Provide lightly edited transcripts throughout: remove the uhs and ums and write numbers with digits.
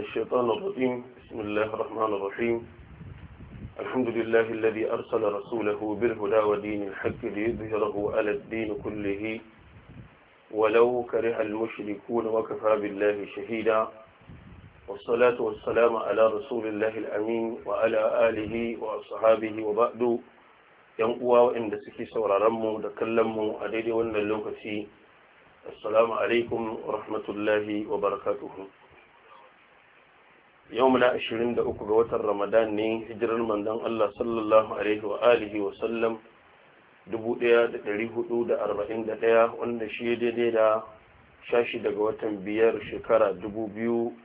الشيطان الرجيم بسم الله الرحمن الرحيم الحمد لله الذي أرسل رسوله بالهدى ودين الحق ليظهره على الدين كله ولو كره المشركون وكفى بالله شهيدا والصلاة والسلام على رسول الله الأمين وعلى آله وأصحابه وبعد ينقوى وإن دسكي سورا رمو دكلمو عليه وأن اللوكسي السلام عليكم ورحمة الله وبركاته يومنا 23 ga watan Ramadan ne hijirar manzon Allah sallallahu alaihi wa alihi wa sallam 1441 wanda shi daidai da 16 ga watan biyar shekara 2020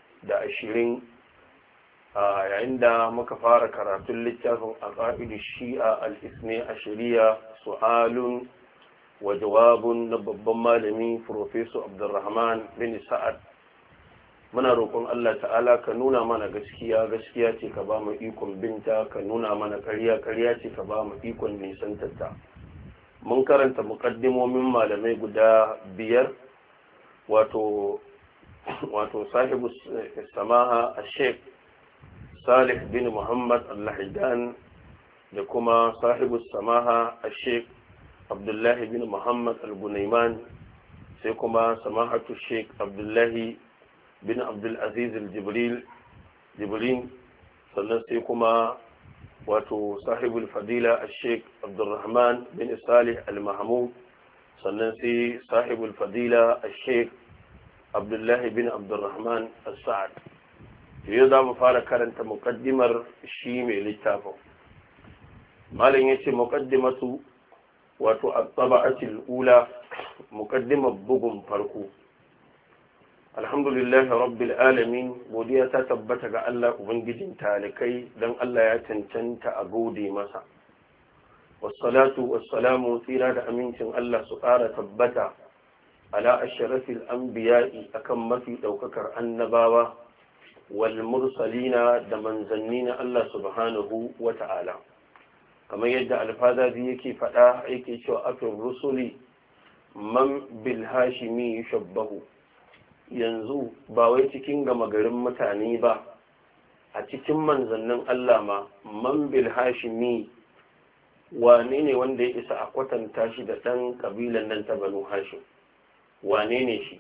yayin da muka fara karatun littafin aqaidu shi'a al-ithni ashariya su'alun wa jawabun na babban malami Professor Abdulrahman bin Sa'ad. Muna roƙon Allah ta'ala ka nuna mana gaskiya ce ka ba mu ikon binta, ka nuna mana ƙarya ce ka ba mu ikon nisantarta. Mun karanta muƙaddimomin malamai guda biyar wato sahibu samaha a Sheikh Salih bin Muhammad al-Lahidan da kuma sahibu samaha a Sheikh Abdullahi bin Muhammad al-Gunaiman, sai kuma samahatu Sheikh Abdullahi bin Abdulaziz al-Jibrin, sannan sai kuma wato sahibul fadila al-Sheikh Abdulrahman bin Salih al-Mahmud, sannan sai sahibul fadila al-Sheikh Abdullahi bin Abdulrahman al-Sa'ad. Yau za mu fara karanta muqaddimar shi mai littafin. Malam yace muqaddimatu wato at-taba'atul ula, muqaddimar bugun farko. Alhamdulillahi rabbil alamin, godiya ta tabbata ga Allah ubangijin talikai dan Allah ya cancanta a gode masa. Wassalatu wassalamu tsira da amincin Allah su ƙara tabbata ala ashrafil anbiya'i akan mafi daukakar annabawa wal mursalina da manzanni na Allah subhanahu wa ta'ala. Kamar yadda alfazazi yake faɗa yake cewa afin rusuli man bil hashimi yushabbahu, yanzu ba wai cikin gama garin mutane ba, a cikin manzannin Allah ma man bil hashimi wane ne wanda ya isa a kwatanta shi da ɗan ƙabilan nan ta banu hashim, wane ne shi?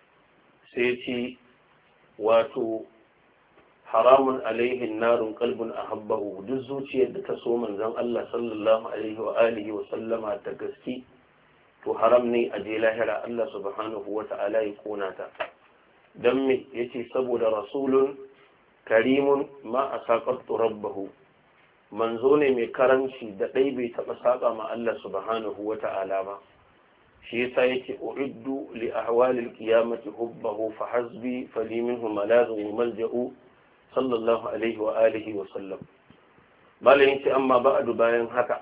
sai ce wato haramun alaihin narun kalbun a habbahu, duk zuciyar da ta so manzan Allah sallallahu alaihi wa alihi wa sallama ta gaske to haram ne a je lahira Allah subhanahu wa ta'ala ya kona ta. don me yace saboda rasulun karimun ma a saƙattu rabbahu, manzo ne mai karanci da ɗai bai taɓa saƙa ma Allah subhanahu wa ta'ala ba. shi yasa yake uiddu li ahwalil qiyamati hubbahu fa hasbi fali minhu malazun wa malja'u sallallahu alaihi wa alihi wa sallam. malayin ce amma ba'du, bayan haka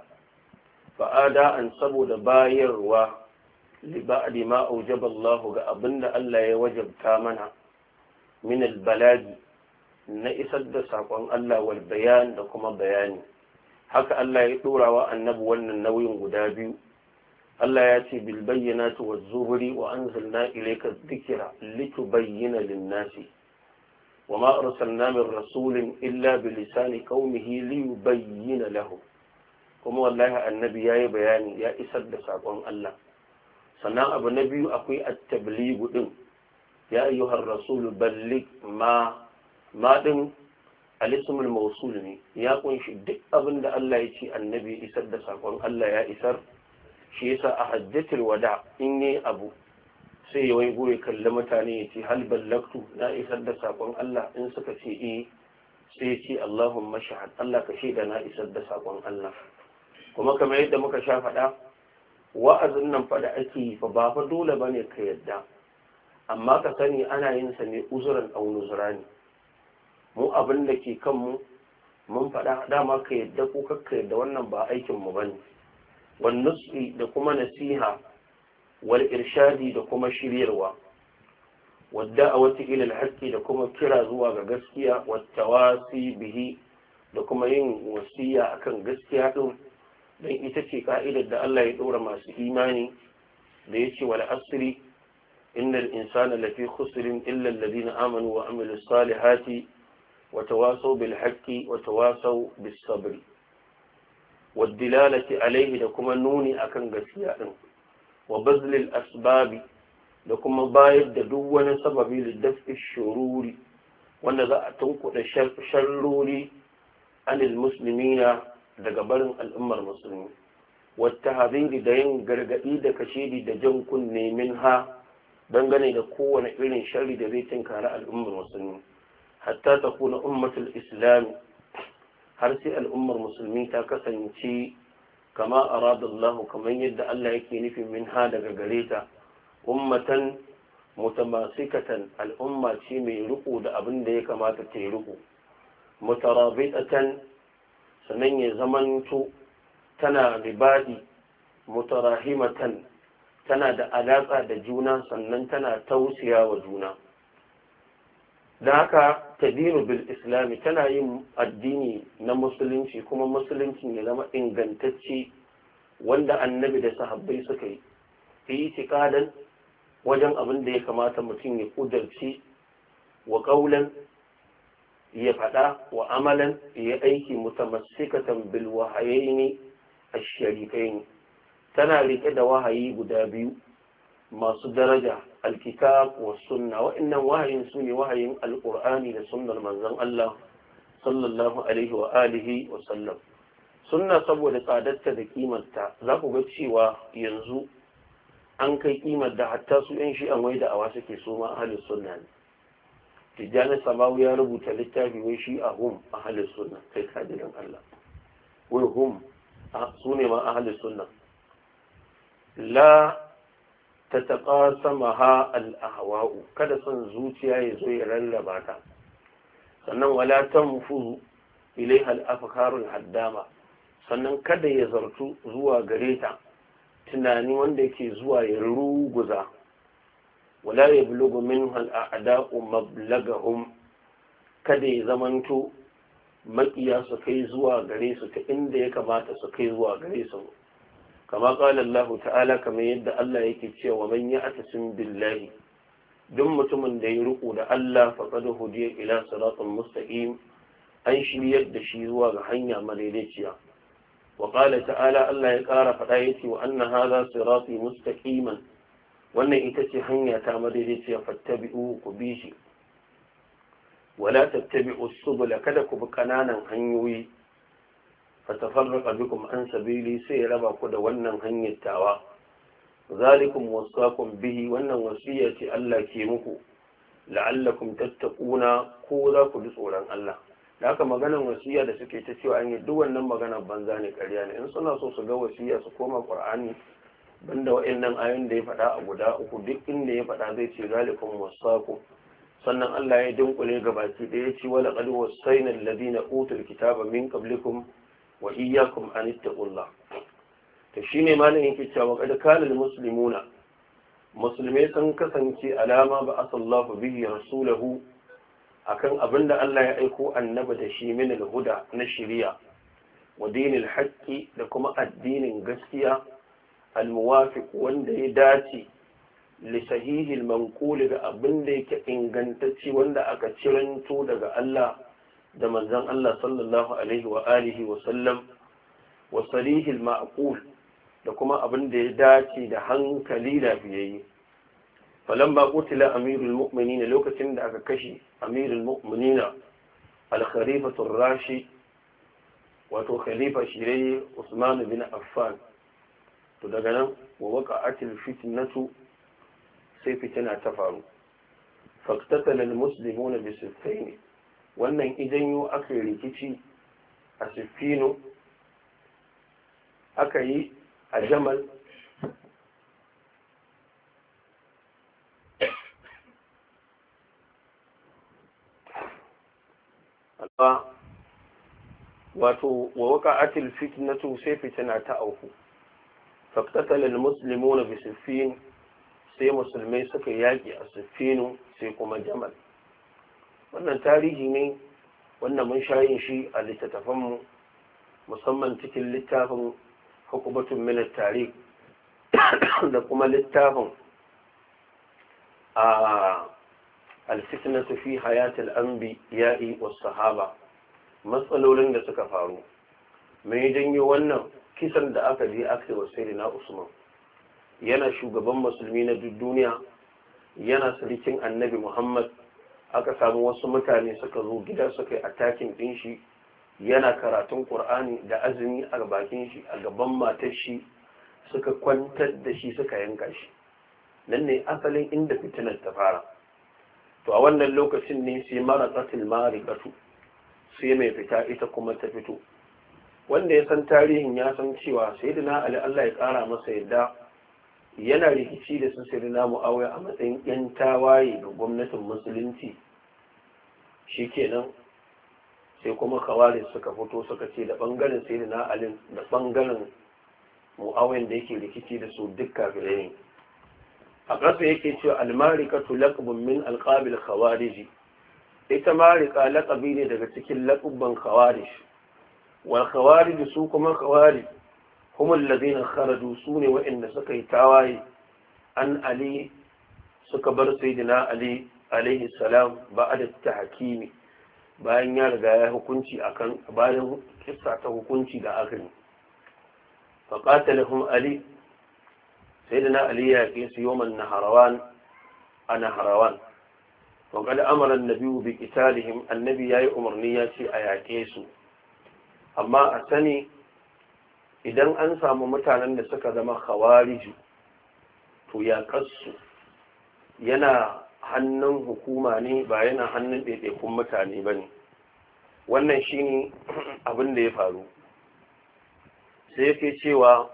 fa'ada an saboda bayarwa li ba'di ma aujaba Allah ga abinda Allah ya wajabta mana min al-balagi na isar da sakon Allah wal bayan da kuma bayani. haka Allah ya dora wa annabi wannan nauyin guda biyu. Allah ya ce bil bayyinati waz zuburi wa anzalna ilayka dhikra litubayyana lin-nasi wama arsalna min rasulin illa bilisani qaumihi liyubayyana lahum. kuma wallahi annabi yayi bayani ya isar da sakon Allah. sannan abu na biyu akwai at-tabligh din, ya ayyuhar rasul balligh ma din al-ismul mawsul ne, ya kunshi duk abin da Allah ya ce annabi isar da sakon Allah ya isar. shi yasa a hajjatul wada in yi abu sai ya wai goye kalli mutane ya ce hal ballagtu, na isar da sakon Allah. in suka ce sai ya ce Allahumma shahad, Allah ka shaida na isar da sakon Allah. kuma kamar yadda muka sha faɗa, wa'azin nan fa da ake yi fa ba fa dole bane ka yadda, amma ka sani ana yin sa ne uzuran aw nuzrani. mu abin da ke kanmu mun faɗa dama, ka yadda ko kakka yadda wannan ba aikin mu bane. wan nusi da kuma nasiha wal irshadi da kuma shiryarwa, wadda a wata ilal haqqi da kuma kira zuwa ga gaskiya, wattawasi bihi da kuma yin wasiya akan gaskiya din, dan ita ce ka'idar da Allah ya dora masu imani da yace wal asri innal insana lafi khusrin illa alladhina amanu wa amilus salihati wa tawasaw bil haqqi wa tawasaw bis sabri wad dilalati alayhi da kuma nuni akan gaskiya din wa bazlil asbabi da kuma bayar da duk wani sababi da daf'i shururi wanda za a tunkuɗa sharruri anil muslimina daga barin al'ummar musulmi wata haziri da yin gargaɗi da kashedi da jan kunne min ha dangane da kowane irin sharri da zai tinkara al'ummar musulmi hatta ta kuna ummatul islami har sai al'ummar musulmi ta kasance kama aradallahu kamar yadda Allah yake nufi min ha daga gare ta ummatan mutamasikatan al'umma ce mai riko da abin da ya kamata ta yi riko mutarabitatan sannan ya zamanto tana ribadi mutarahimatan tana da alaƙa da juna sannan tana tausiya wa juna da haka tadinu bil islami tana yin addini na musulunci kuma musulunci ya zama ingantacce wanda annabi da sahabbai suka yi fi tiqadan wajen abin da ya kamata mutum ya kudarci wa ƙaulan ya faɗa wa amalan ya aiki mutamassikatan bil wahayaini ash-sharifain tana rike da wahayi guda biyu masu daraja alkitab wa sunna wa'annan wahayin su ne wahayin alqur'ani da sunnar manzon Allah sallallahu alaihi wa alihi wa sallam sunna saboda tsadarta da kimarta za ku ga cewa yanzu an kai kimar da hatta su yan shi'an wai da awa suke so ma ahlus sunna ne tijjani samawu ya rubuta littafi wai shi a hum ahlus sunna kai kadirin Allah wai hum su ne ma ahlus sunna la tataqasamaha al-ahwa'u kada son zuciya ya zo ya rarraba ta sannan wala tanfuzu ilaiha al-afkarul haddama sannan kada ya zartu zuwa gare ta tunani wanda yake zuwa ya ruguza wala ya bulugu min al'ada'u mablagahum kada ya zamanto makiya su kai zuwa gare su ta inda ya kamata su kai zuwa gare su kama qala Allah ta'ala kamar yadda Allah yake cewa man ya'tasim billahi duk mutumin da ya riko da Allah faqad hudiya ila siratal mustaqim an shiryar da shi zuwa ga hanya madaidaiciya وقال تعالى الله يقار فدايتي وأن هذا صراطي مستقيما وأن إتتي هنيا تامديتي فاتبعوه كبيشي ولا تتبعوا السبل كدك بكنانا هنيوي فتفرق بكم عن سبيلي سيربا كد وأن هنيا التاوى ذلكم وصاكم به وأن وصية الله كيمكو لعلكم تتقون كوذا كدسولا الله da haka maganar wasiya da suke ta cewa an yi duk wannan maganar banza ne ƙarya ne in suna so su ga wasiya su koma qur'ani banda wa'annan ayoyin da ya faɗa a guda uku duk inda ya faɗa zai ce zalikum wasaku sannan Allah ya dinkule gabaki da ya ce wala qad wasayna alladhina utul kitaba min qablikum wa iyyakum an ittaqullah to shine malamin yake cewa qad kana almuslimuna musulmai sun kasance alama ba asallahu bihi rasulahu akan abinda Allah ya aiko annaba da shi min al-huda na shari'a wa dinil haqqi da kuma addinin gaskiya al-muwafiq wanda ya dace li sahihi al-manqul da abinda yake ingantacce wanda aka ciranto daga Allah da manzon Allah sallallahu alaihi wa alihi wa sallam wa sarihi al-ma'qul da kuma abinda ya dace da hankali lafiyayye فلما قتل أمير المؤمنين لوكتين دا أكاكشي أمير المؤمنين الخليفة الراشي وتو خليفة شيري عثمان بن عفان تدغنا ووقعت الفتنة سيفتنا تفعلوا فاقتتل المسلمون بسفين wannan idan yau aka yi rikici a siffino aka yi a jamal wato wa waqa'atil fitnatu sai fitina ta auku faqtatala almuslimuna bi siffin sai musulmai suka yaki a siffinu sai kuma jamal wannan tarihi ne wannan mun shayin shi a littattafan mu musamman cikin littafin hukubatun min at-tarikh da kuma littafin a alfitnatu fi hayatil anbiya'i was sahaba, matsalolin da suka faru mai janyo wannan kisan da aka je aka yi wa sayyidina Usman, yana shugaban musulmi na duk duniya, yana sarkin annabi Muhammad, aka samu wasu mutane suka zo gida suka yi attacking din shi, yana karatun Qur'ani da azumi a bakin shi a gaban matar shi, suka kwantar da shi suka yanka shi. Nan ne asalin inda fitinar ta fara. To a wannan lokacin ne sai maraqatil mariqatu, sai mai fita ita kuma ta fito. Wanda ya san tarihin ya san cewa sayyidina Ali Allah ya kara masa yadda yana rikici da su sayyidina Muawiya a matsayin yan tawaye ga gwamnatin musulunci. Shikenan sai kuma kawari suka fito suka ce da bangaren sayyidina Ali da bangaren Muawiya da yake rikici da su duk kafirai ne. A ƙasa yake cewa al-mariqatu laqabun min alqabil khawarij, ita mariqa laqabi ne daga cikin laqabban khawarij. wal khawarij su kuma khawarij hum alladhina kharaju sune wa'inda suka yi tawaye an Ali, suka bar sayyidina Ali alaihi salam ba'da tahkimi, bayan ya riga ya hukunci akan bayan kissa ta hukunci da aka yi. fa qatalahum Ali, sayyidina Ali ya ke su yawman naharawan a naharawan. wa qad amara an-nabi bi qitalihim, annabi yayi umarni ya ce a yake su. Amma a sani idan an samu mutanen da suka zama khawariju, to ya kasu yana hannun hukuma ne, ba yana hannun ɗaiɗaikun mutane ba ne. Wannan shi ne abin da ya faru. Sai yake cewa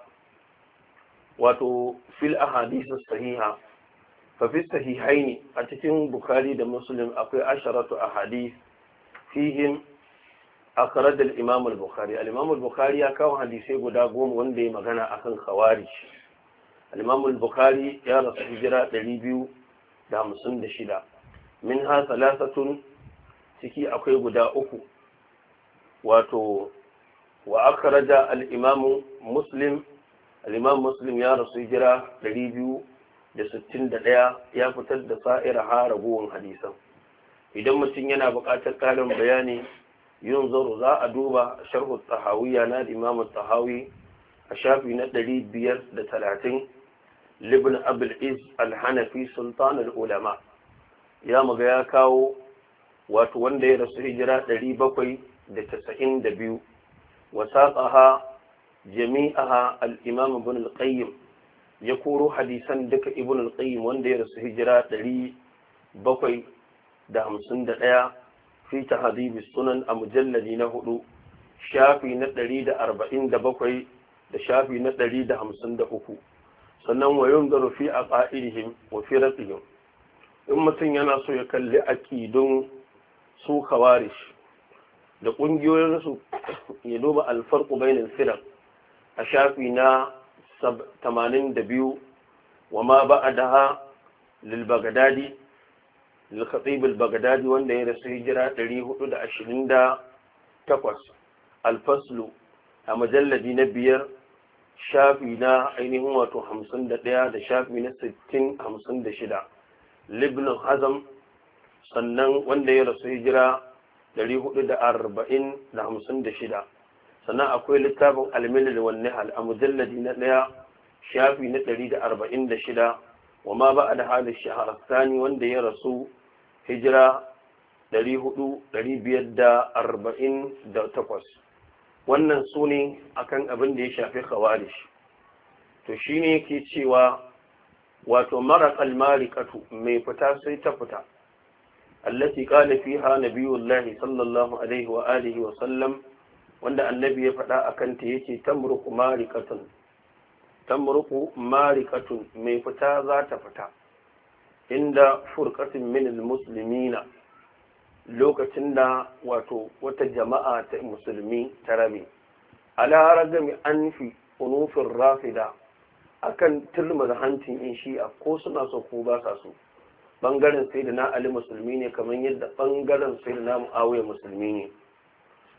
wato fil ahadisu sahiha, fa fi sahihaini, a cikin Bukhari da Muslim akwai asharatu ahadith fihim akhraj al-imam al-Bukhari. Al-imam al-Bukhari ya kawo hadisai guda 10 wanda ya magana akan khawarij. Al-imam al-Bukhari ya rasu hijira 256, minha thalathatun, ciki akwai guda 3, wato wa akhraja al-imam Muslim, al-imam Muslim ya rasu hijira 261, ya fitar da sa'ira ragowar hadisan. Idan mutum yana buƙatar ƙarin bayani yunzaru, za a duba sharhu tahawiyya na imam tahawi a shafi na 530, libn abul iz al-hanafi sultan al-ulama, ya muga ya kawo wato wanda ya rasu hijira 792, wasaqaha jami'aha al-imam ibn al-qayyim, ya koro hadisan duka ibn al-qayyim wanda ya rasu hijira 751 fi tahdhib as-sunan a mujalladi na 4 shafi na 147 da shafi na 153. sannan wa yunzaru fi aqaidihim wa firaqihim, in mutum yana so ya kalli aqidun su khawarij da kungiyoyin su, ya duba al-farq bainal firaq a shafi na 82, wa ma ba'daha lil baghdadi للخطيب البغدادي wanda ya rasu hijira 428, الفصل a mujalladi na 5 shafi na ainihin wato 51 da shafi na 60-56, Ibn Hazm sannan wanda ya rasu hijira 456. sannan akwai littafin al-milal wan nihal a mujalladi na 1 shafi na 146, wa ma ba'da hada shahrastani wanda ya rasu hijira 548. wannan su ne akan abin da ya shafi khawarij. to shine yake cewa wato maraqal mariqatu, mai fita sai ta fita, allati qala fiha nabiyullahi sallallahu alaihi wa alihi wa sallam, wanda annabi ya faɗa akan ta yake tamruqu mariqatun, mai fita za ta fita inda furqatin min almuslimina, lokacin da wato wata jama'a ta musulmi ta rabe, ala ragami anfi unufin rafida, akan tilmar hancin in shi'a ko suna so ko ba sa so. bangaren sayyidina Ali musulmi ne kamar yadda bangaren sayyidina Muawiya musulmi ne.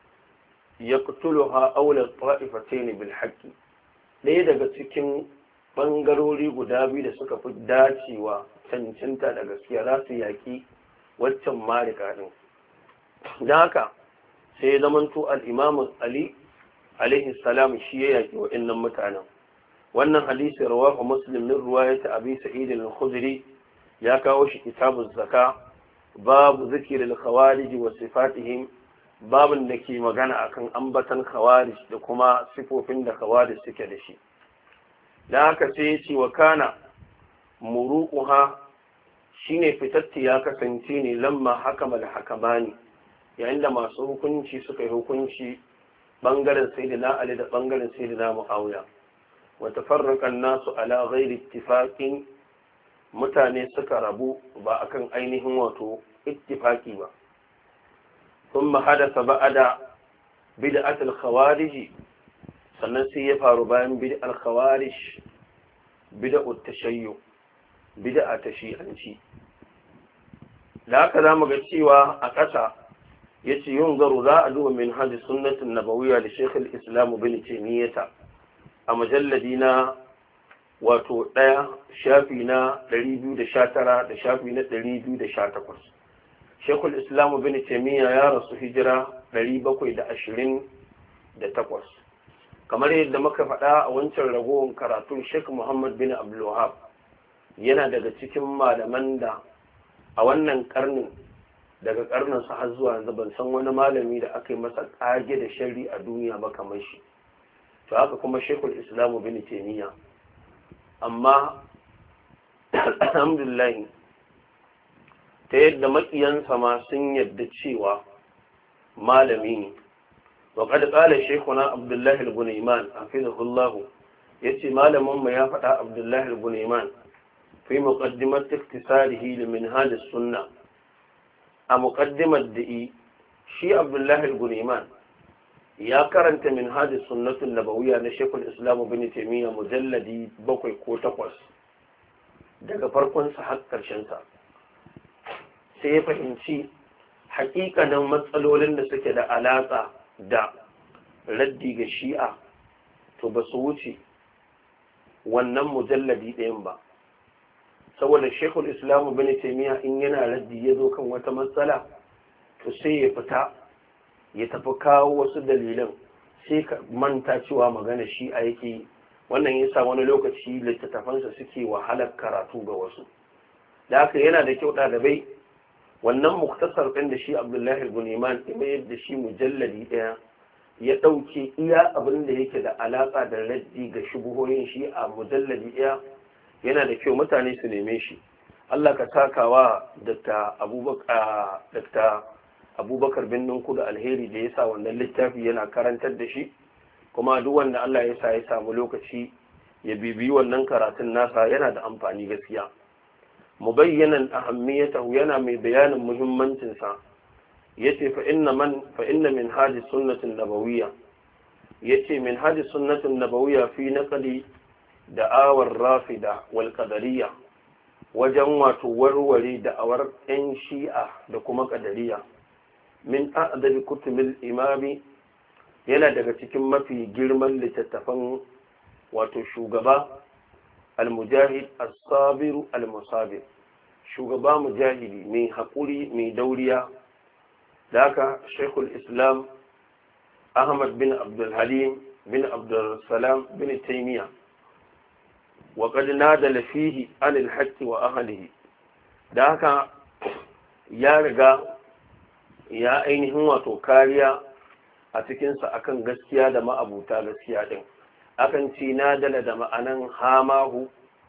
yaqtuluha awla ta'ifatayn bil haqqi, ɗaya daga cikin ɓangarori guda biyu da suka fi dacewa cancanta da gaskiya za su yaƙi waccan marika ɗin. don haka sai ya zamanto al'imamu ali alaihi salam shi ya yaƙi waɗannan mutanen. wannan hadisi rawahu muslim min riwayat abi sa'id al-khudri ya kawo shi kitabuz zaka babu zikril khawarij wa sifatihim, babin da ke magana akan ambatan khawarij da kuma sifofin da khawarij suke da shi. da haka sai ya ce wa kana muruquha shine fitatti ya kasance ne lamma hakama al-hakamani, yayin da masu hukunci suka yi hukunci bangaren sayyidina ali da bangaren sayyidina muawiya. wa tafarraqa an-nasu ala ghairi ittifaqin, mutane suka rabu ba akan ainihin wato ittifaqi ba. thumma hadatha ba'da bid'at al-khawarij, sannan sai ya faru bayan bid'al khawarij bid'at tashayyu, bid'a ta shi'anci. da haka zamu ga cewa a ƙasa yace yunzaru za a duba min hadis sunnatin nabawiyya da Sheikh al-Islam Ibn Taymiyyah a mujalladi na wato 1 shafi na 219 da shafi na 218. Sheikh al-Islam Ibn Taymiyyah ya rasu hijira 728. kamar yadda muka faɗa a wancan ragowar karatun, Sheikh Muhammad bin Abdul Wahhab yana daga cikin malaman da a wannan karnin, daga karninsa har zuwa yanzu ban san wani malami da aka yi masa ƙage da sharri a duniya ba kamar shi. to haka kuma Sheikhul Islam bin Taymiyyah, amma alhamdulillah ta yadda makiyansa ma sun yadda cewa malami ne. وقد قال شيخنا عبد الله الغنيمان حفظه الله yace malamin mu ya faɗa Abdullah al-Gunayman fi muqaddimat iktisarihi li minhaj as-sunnah, a muqaddimat da'i shi Abdullah al-Gunayman ya karanta minhaj as-sunnah an-nabawiyya na Sheikhul Islam Ibn Taymiyyah mujalladi 7 ko 8 daga farkon sa har karshen sa, sai ya fahimci haƙiƙanin matsalolin da suke da alaƙa da raddi ga shi'a to ba su wuce wannan mujalladi ɗayan ba. saboda Sheikhul Islam Ibn Taymiyyah in yana raddi ya zo kan wata matsala to sai ya fita ya tafi kawo wasu dalilan, sai ka manta cewa magana shi'a yake. wannan yasa wani lokaci littattafansa suke wahalar karatu ga wasu. da haka yana da kyau ɗalibai wannan muktasar ɗin da shi Abdullahi al-Gunayman ima yadda shi mujalladi ɗaya ya ɗauke iya abin da yake da alaƙa da raddi ga shubuhoyin shi a mujalladi ɗaya, yana da kyau mutane su neme shi. Allah ka takawa Dr. Abubakar Binnin Kudu alheri da ya sa wannan littafi yana karantar da shi, kuma duk wanda Allah ya sa ya samu lokaci ya bibiyi wannan karatun nasa yana da amfani gaskiya. mubayyanan ahammiyatahu, yana mai bayanin muhimmancin sa. yace fa inna min hadi sunnatin nabawiyya, yace min hadi sunnatin nabawiyya fi naqli da'awar rafida wal qadariyya, wajen wato warware da'awar ɗan shi'a da kuma qadariyya. min a'dabi kutubil imami, yana daga cikin mafi girman littattafan wato shugaba al-mujahid as-sabiru al-musabir, shugaba mujahidi mai haƙuri mai dauriya. da haka Sheikhul Islam Ahmad bin Abdul Halim bin Abdul Salam bin Taymiyyah wa qad nadala fihi anil haqqi wa ahlihi, da haka ya riga ya ainihin wato kariya a cikinsa akan gaskiya da ma'abuta gaskiya din. akan ci nadala da ma'anan hamahu,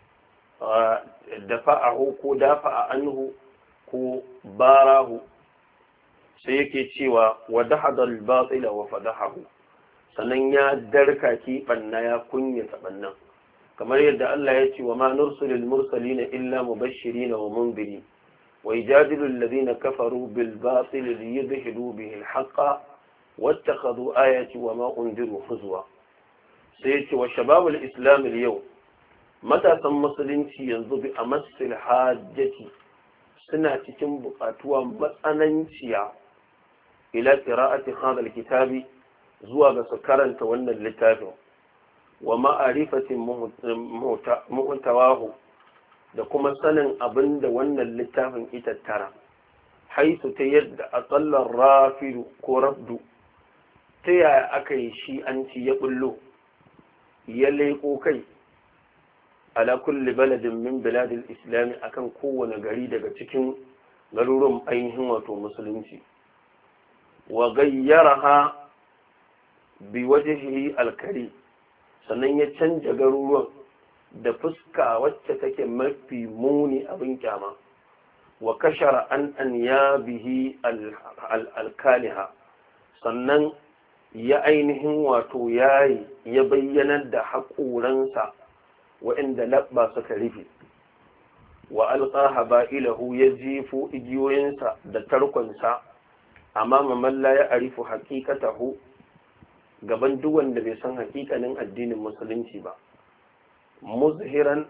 dafa'ahu ko dafa'a anhu ko barahu. sai yake cewa wa dahadal batila wa fadahahu, sannan ya darkaki banna ya kunyata bannan, kamar yadda Allah ya ce wa ma nursilul mursalina illa mubashirin wa mundirin wa yajadilu alladhina kafaru bil batili liyudhilu bihi al haqqa wattakhadhu ayati wa ma undiru huzwa. sai ya ce wa shababul islam al yau, matasan musulunci yanzu bi amassil hajjati, suna cikin buƙatuwa matsananciya ila qira'ati hadha al-kitabi, zuwa ga su karanta wannan littafin. wa ma'arifatin muhtawahu da kuma sanin abin da wannan littafin ita tara haisu ta yadda a tsallar rafidu ko rabdu ta yaya aka yi shi an ci ya bullo ya leƙo kai ala kulli baladin min biladil islami akan kowane gari daga cikin garuruwan ainihin wato musulunci wa gayyaraha bi wajhihi alkari sannan ya canja garuruwan da fuska wacce take mafi muni abin kyama wa kashara an ya bihi alkaliha sannan ya ainihin wato yayi ya bayyanar da haƙoransa waɗanda labba suka rufe wa alƙaha ba'ilahu ya jefo igiyoyinsa da tarkonsa amma man la ya arifu haqiqatahu gaban duk wanda bai san haƙiƙanin addinin musulunci ba muzhiran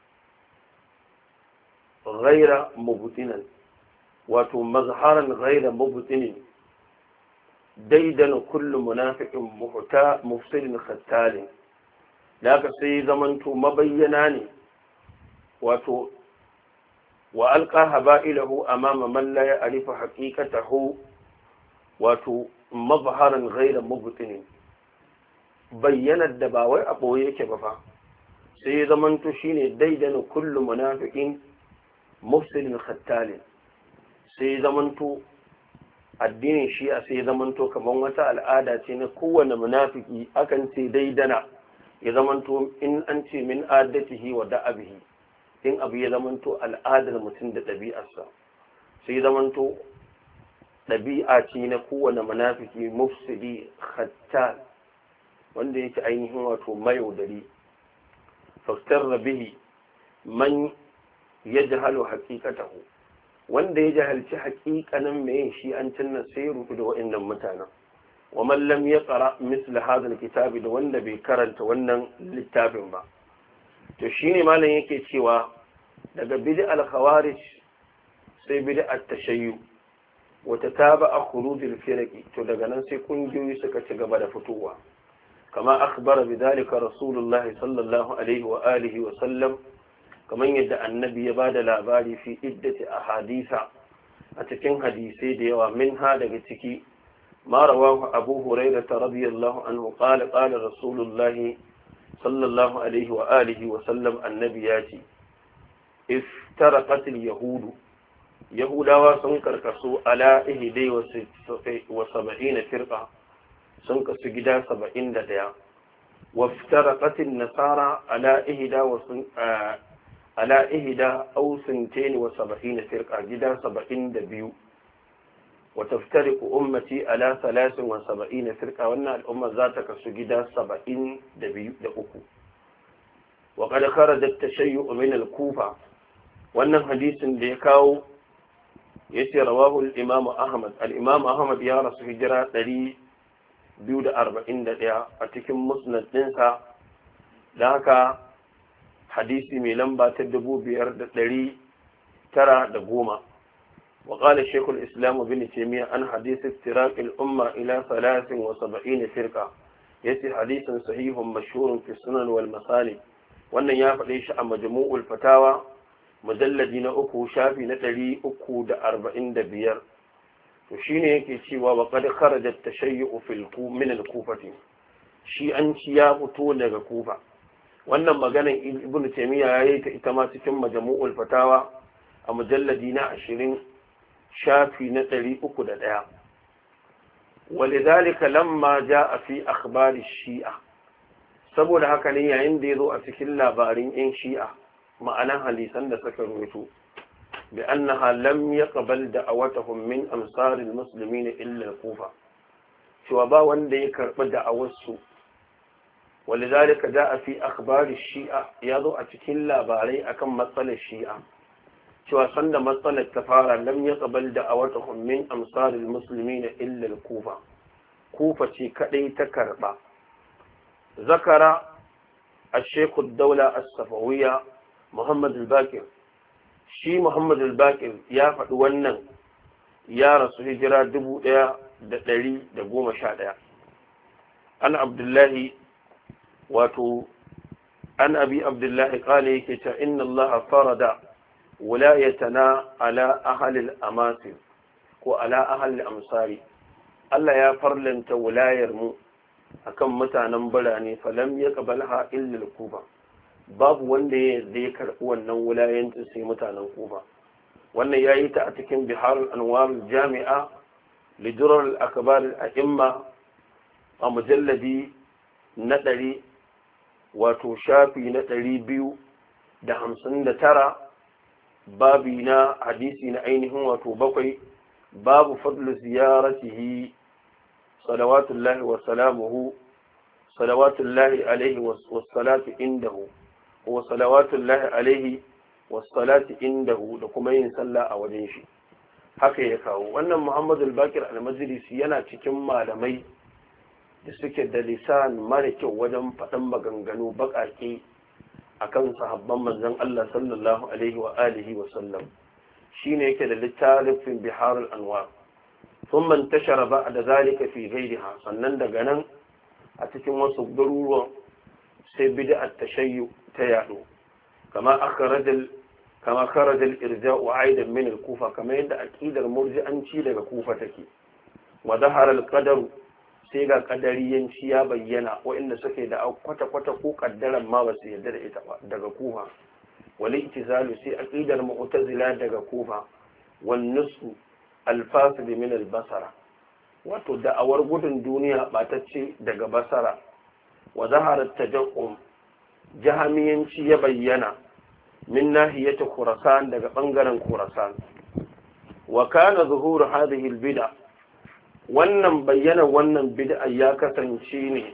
ghaira mubtinan wato mazharan ghaira mubtinin daidan kullu munafiqin mufsidin khattalin da aka sai zamanto mabayyana ne wato wa alqaha ba'ilahu amama man la ya'rifu haqiqatahu wato mazharan ghayra mubtinin bayyanar da ba wai a boye yake ba fa sai zamanto shine daidana kullu munafiqin mufsidin khattalin sai zamanto addinin shi a sai zamanto kaman wata al'ada ce na kowane munafiki akan ce daidana ya zamanto in an ce min adatihi wa da'abihi in abu ya zamanto al'adar mutum da ɗabi'arsa sai zamanto ɗabi'a ce na kowane munafiki mufsidi khattal wanda yake ainihin wato mayaudari fastar bihi man yajhalu haqiqatahu wanda ya jahalci haƙiƙanin mai shi an cinna sai rufu da waɗannan mutanen wa man lam yaqra misl hadha alkitab da wanda bai karanta wannan littafin ba to shine malam yake cewa daga bid'al khawarij sai bid'at tashayyu wa tataba'a khuruj al-firq to daga nan sai kungiyoyi suka ci gaba da fitowa kama akhbara bidalika rasulullahi sallallahu alaihi wa alihi wa sallam kaman yadda annabi ya bada labari fi iddati ahadisa a cikin hadisai da yawa minha daga ciki ما رواه أبو هريرة رضي الله عنه قال قال رسول الله صلى الله عليه وآله وسلم النبياتي افترقت اليهود يهودا وسنكر كسو على 71 فرقة سنكر سجدا 71 وافترقت النصارى على 72 فرقة جدا 72 وتفترق أمتي على 73 فرقة وأن الأمة ذاتك سجدا 72 وقد خرج التشيع من الكوفة وأن حديث ديكاو يتي رواه الإمام أحمد يا رسول هجرة 240 أتكم مسند ننسى ذاك حديثي من لمبا تدبو بيرد 910 وقال الشيخ الإسلام بن تيمية عن حديث افتراق الأمة إلى 73 فرقة يأتي حديث صحيح مشهور في السنن والمصالح وأن يفعليش عن مجموع الفتاوى مجلدين أكو شافي نتلي أكو 45 وشيني يكي وقد خرج التشيع من الكوفة شيئا شياب طول كوفة وأن مغانا ابن تيمية يتماسك مجموع الفتاوى مجلدين 20 shafi na 301 walidhalika lamma jaa fi akhbari shi'a saboda haka ne yayin da yazo a cikin labarin yan shi'a ma'anan hadisan da suka rubuto bi annaha lam yaqbal da'awatuhum min amsar almuslimin illa al-kufa cewa ba wanda ya karbi da'awarsu walidhalika jaa fi akhbari shi'a yazo a cikin labarai akan matsalar shi'a cewa sanda matsalar ta fara lam ya qabal da awatuhum min amsalil muslimin illa al-kufa kufa ce kadai ta karba zakara al-shaykh ad-dawla as-safawiyya muhammad al-baqir shi muhammad al-baqir ya faɗi wannan ya rasu hijira 1111 an abdullahi wato an abi abdullahi qala yake ta inna Allah farada wilayatana ala ahli al-amasir ko ala ahli al-amsari Allah ya farlanta wilayar mu akan mutanen birane falam yaqbalha illa al-kufa babu wanda ya karɓi wannan wulayancin sai mutanen kufa wannan yayi ta a cikin bihar al-anwar jami'a lidurar al-akbar al-a'imma a mujalladi na 100 wato shafi na 259 babi na hadisi na ainihin wato 7 babu fadlu ziyaratihi salawatullahi wa salamuhu salawatullahi alaihi wassalatu indahu wa salawatullahi alaihi wassalatu indahu da kuma yin sallah a wajen shi haka ya kawo wannan Muhammad al-Bakir al-Majlisi yana cikin malamai da suke da lisan mara kyau wajen faɗan maganganu baƙaƙe akan sahabban manzon Allah sallallahu alaihi wa alihi wa sallam shine yake da littafin Bihar al-Anwar ثم انتشر بعد ذلك في غيرها sannan daga nan a cikin wasu garuruwan sai bid'at tashayyu ta yado kama kharaja al-irja'u aidan min al-kufa kama yadda aqidar murji'anci daga kufa take wa zahara al-qadar sai ga qadariyanci ya bayyana wanda suke da kwata-kwata ko kaddaran ma ba su yarda da ita ba daga kufa wal ittizalu sai aqidar mu'tazila daga kufa wan nusu al-fasid min al-basara wato da'awar gudun duniya batacce daga basara wa zaharar tajaqum jahamiyanci ya bayyana min nahiyati khurasan daga bangaren khurasan wa kana zuhur hadhihi al-bid'a wannan bayyana wannan bid'a ya kasance ne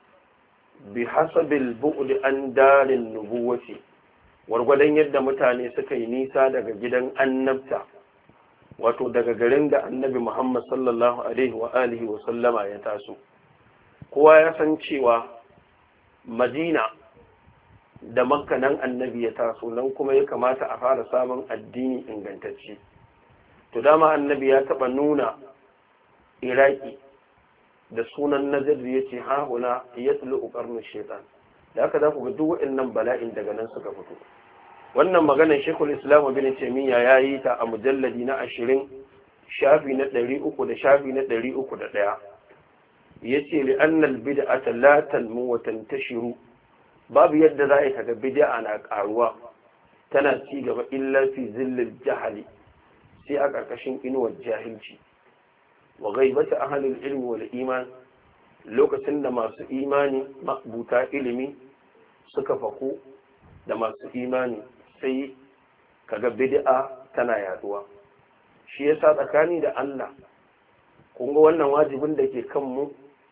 bi hasabil bu'd an darin nubuwati wargwadon yadda mutane suka yi nisa daga gidan annabta wato daga garin da annabi Muhammad sallallahu alaihi wa alihi wa sallama ya taso kowa ya san cewa Madina da Makka nan annabi ya taso nan kuma ya kamata a fara samun addini ingantacce to dama annabi ya taba nuna Iraki da sunan Najd yace ha huna yatlu qarnu shaytan da haka za ku ga duk waɗannan bala'in daga nan suka fito wannan maganar Sheikhul Islam Ibn Taymiyyah yayi ta a mujalladi na 20 shafi na 300 da shafi na 301 yace li anna al bid'ata la tanmu wa tantashiru babu yadda za a kaga bid'a na karuwa tana ci gaba illa fi zillil jahali sai a karkashin inuwar jahilci wa ghaibati ahli al ilmi wal iman lokacin da masu imani mabuta ilimi suka fako da masu imani sai kaga bid'a tana yaduwa shi yasa tsakani da Allah kun ga wannan wajibin da ke kan mu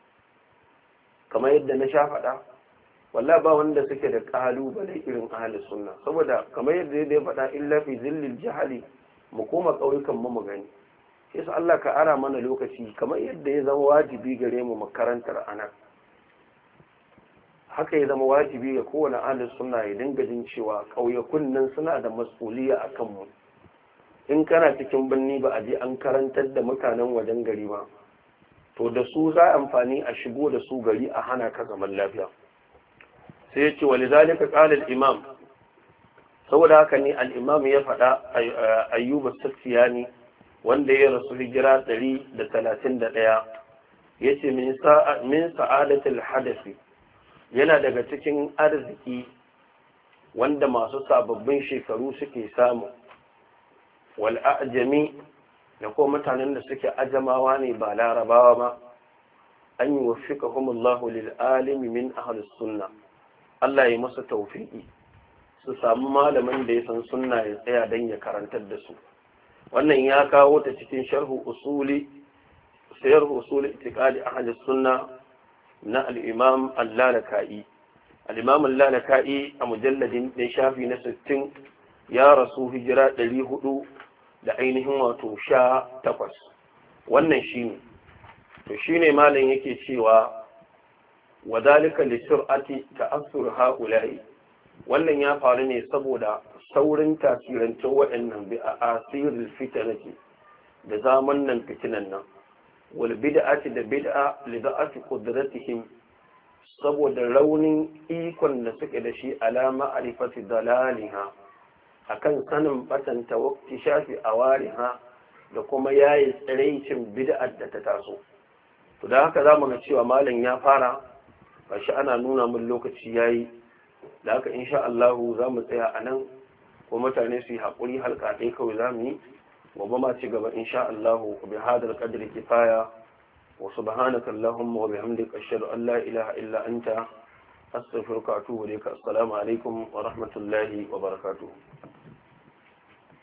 kamar yadda na sha faɗa wallahi ba wanda suke da kalubale irin ahli sunna saboda kamar yadda ya faɗa illa fi zillil jahali mu koma kauyukan mu gani yasa Allah ka ara mana lokaci kamar yadda ya zama wajibi gare mu makarantar anan haka ya zama wajibi ga kowane ahlus sunna ya dinga jin cewa ƙauyakun nan suna da mas'uliya a kanmu in kana cikin birni ba a je an karantar da mutanen wajen gari ba to da su za amfani a shigo da su gari a hana ka zaman lafiya sai ya ce walizalika qala al-imam saboda haka ne al-imam ya faɗa ayyub as-sakhtiyani wanda ya rasu hijira 131 yace min sa'adatul hadathi yana daga cikin arziki wanda masu sababbin shekaru suke samu wal ajami da ko mutanen da suke ajamawa ne ba larabawa ba an yi wafiqahumullahu lil alimi min ahli sunna Allah ya masa tawfiki su samu malamin da ya san sunna ya tsaya dan ya karantar da su wannan ya kawo ta cikin sharhu usuli itiqadi ahli sunna na al-imam al-lalaka'i al-imam al-lalaka'i a mujalladin ɗin shafi na 60 ya rasu hijira 400 da ainihin wato 18 wannan shine to shine malam yake cewa wadalika li sur'ati ta'assur ha'ula'i wannan ya faru ne saboda saurin tasirancin waɗannan bi a asirul fitanati da zaman nan fitinan nan wal bid'ati da bid'a li da'ati qudratihim saboda raunin ikon da suke da shi ala ma'rifati dalaliha akan sanin batanta wakti shafi awariha da kuma yayi tsiraicin bid'ar da ta taso. To da haka zamu ga cewa malam ya fara gashi ana nuna mun lokaci yayi, da haka insha Allah zamu tsaya anan ko mutane su yi hakuri halka dai kawai zamu yi, gobe ma ci gaba insha Allah. Bi hadal qadri kifaya wa subhanaka allahumma wa bihamdika ashhadu an la ilaha illa anta astaghfiruka wa atubu ilayk. Assalamu alaikum wa rahmatullahi wa barakatuh.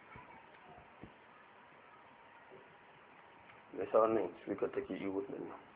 Me sa wannan speaker take yi wannan?